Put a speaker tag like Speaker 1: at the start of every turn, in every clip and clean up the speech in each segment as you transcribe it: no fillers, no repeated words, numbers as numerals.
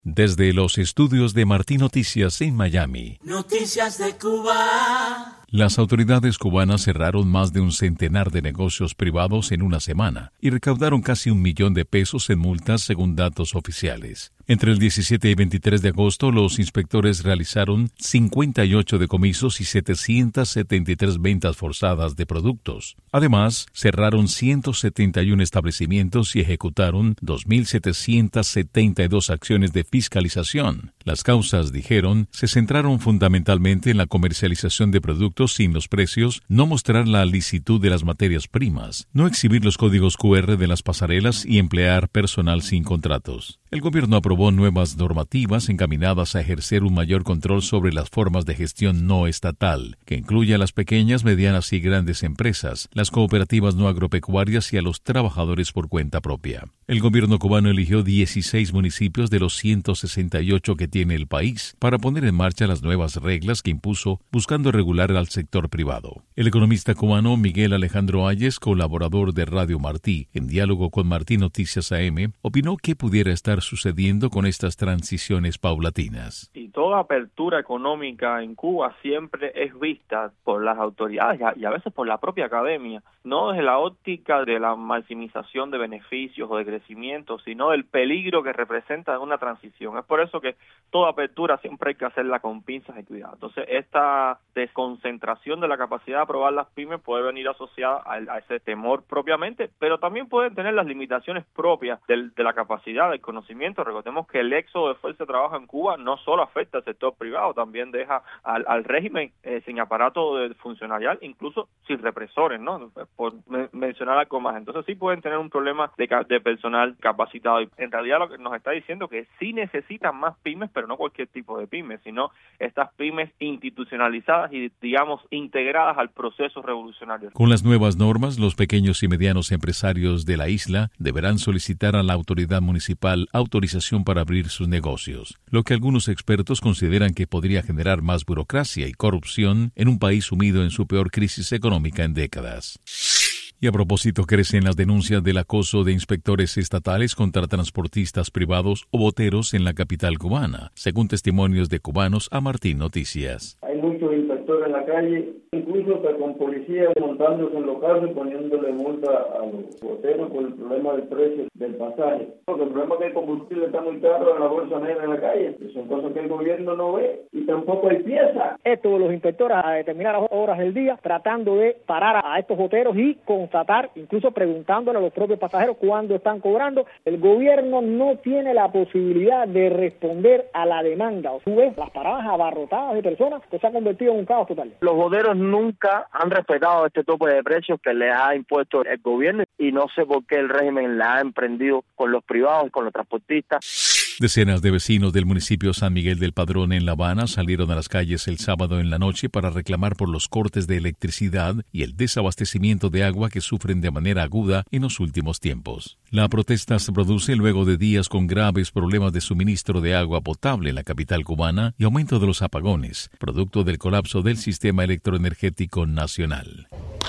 Speaker 1: Desde los estudios de Martí Noticias en Miami.
Speaker 2: Noticias de Cuba.
Speaker 1: Las autoridades cubanas cerraron más de un centenar de negocios privados en una semana y recaudaron casi $1 millón en multas según datos oficiales. Entre el 17 y 23 de agosto, los inspectores realizaron 58 decomisos y 773 ventas forzadas de productos. Además, cerraron 171 establecimientos y ejecutaron 2.772 acciones de fiscalización. Las causas, dijeron, se centraron fundamentalmente en la comercialización de productos sin los precios, no mostrar la licitud de las materias primas, no exhibir los códigos QR de las pasarelas y emplear personal sin contratos. El gobierno aprobó nuevas normativas encaminadas a ejercer un mayor control sobre las formas de gestión no estatal, que incluye a las pequeñas, medianas y grandes empresas, las cooperativas no agropecuarias y a los trabajadores por cuenta propia. El gobierno cubano eligió 16 municipios de los 168 que tiene el país para poner en marcha las nuevas reglas que impuso, buscando regular al sector privado. El economista cubano Miguel Alejandro Ayes, colaborador de Radio Martí, en diálogo con Martí Noticias AM, opinó que pudiera estar sucediendo con estas transiciones paulatinas.
Speaker 3: Y toda apertura económica en Cuba siempre es vista por las autoridades y a veces por la propia academia, no desde la óptica de la maximización de beneficios o de crecimiento, sino del peligro que representa una transición. Es por eso que toda apertura siempre hay que hacerla con pinzas y cuidado. Entonces, esta desconcentración de la capacidad de aprobar las pymes puede venir asociada a ese temor propiamente, pero también pueden tener las limitaciones propias de la capacidad, del conocimiento. Recordemos que el éxodo de fuerza de trabajo en Cuba no solo afecta al sector privado, también deja al régimen sin aparato funcionarial, incluso sin represores, ¿no? Por mencionar algo más. Entonces sí pueden tener un problema de personal capacitado. Y en realidad lo que nos está diciendo que sí necesitan más pymes, pero no cualquier tipo de pymes, sino estas pymes institucionalizadas y, digamos, integradas al proceso revolucionario.
Speaker 1: Con las nuevas normas, los pequeños y medianos empresarios de la isla deberán solicitar a la autoridad municipal autorización para abrir sus negocios, lo que algunos expertos consideran que podría generar más burocracia y corrupción en un país sumido en su peor crisis económica en décadas. Y a propósito, crecen las denuncias del acoso de inspectores estatales contra transportistas privados o boteros en la capital cubana, según testimonios de cubanos a Martí Noticias.
Speaker 4: Hay muchos inspectores en la calle, incluso hasta con policías montándose en los carros y poniéndole multa a los boteros por el problema del precio del pasaje. Porque el problema es que el combustible está muy caro en la bolsa negra en la calle. Son cosas que el gobierno no ve y tampoco hay piezas.
Speaker 5: Esto de los inspectores a determinadas horas del día tratando de parar a estos boteros y constatar, incluso preguntándole a los propios pasajeros cuándo están cobrando. El gobierno no tiene la posibilidad de responder a la demanda. Tú ves las paradas abarrotadas de personas que se ha convertido en un caos total.
Speaker 6: Los boderos nunca han respetado este tope de precios que les ha impuesto el gobierno y no sé por qué el régimen la ha emprendido con los privados y con los transportistas.
Speaker 1: Decenas de vecinos del municipio San Miguel del Padrón en La Habana salieron a las calles el sábado en la noche para reclamar por los cortes de electricidad y el desabastecimiento de agua que sufren de manera aguda en los últimos tiempos. La protesta se produce luego de días con graves problemas de suministro de agua potable en la capital cubana y aumento de los apagones, producto del colapso del sistema electroenergético nacional.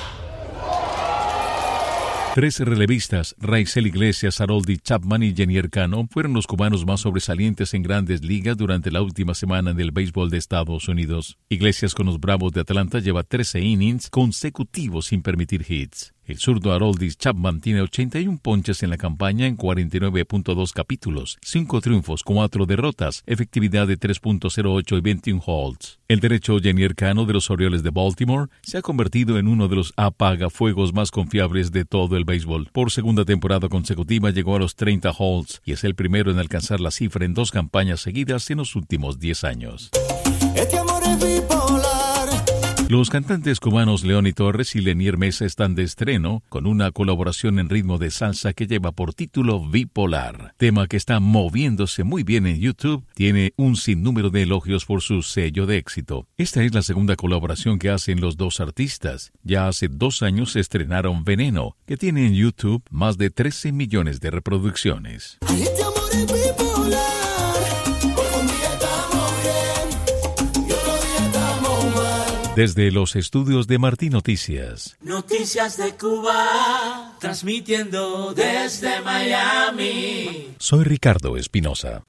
Speaker 1: 3 relevistas, Raizel Iglesias, Haroldie Chapman y Jenier Cano, fueron los cubanos más sobresalientes en grandes ligas durante la última semana en el béisbol de Estados Unidos. Iglesias con los Bravos de Atlanta lleva 13 innings consecutivos sin permitir hits. El zurdo Haroldie Chapman tiene 81 ponches en la campaña en 49.2 capítulos, 5 triunfos, 4 derrotas, efectividad de 3.08 y 21 holds. El derecho Jenier Cano de los Orioles de Baltimore se ha convertido en uno de los apagafuegos más confiables de todo el béisbol. Por segunda temporada consecutiva llegó a los 30 holds y es el primero en alcanzar la cifra en 2 campañas seguidas en los últimos 10 años.
Speaker 2: Este amor es bipolar.
Speaker 1: Los cantantes cubanos Leoni Torres y Lenier Mesa están de estreno con una colaboración en ritmo de salsa que lleva por título Bipolar. Tema que está moviéndose muy bien en YouTube, tiene un sinnúmero de elogios por su sello de éxito. Esta es la segunda colaboración que hacen los dos artistas. Ya hace 2 años estrenaron Veneno, que tiene en YouTube más de 13 millones de reproducciones.
Speaker 2: Este amor es bipolar.
Speaker 1: Desde los estudios de Martí Noticias.
Speaker 2: Noticias de Cuba, transmitiendo desde Miami.
Speaker 1: Soy Ricardo Espinosa.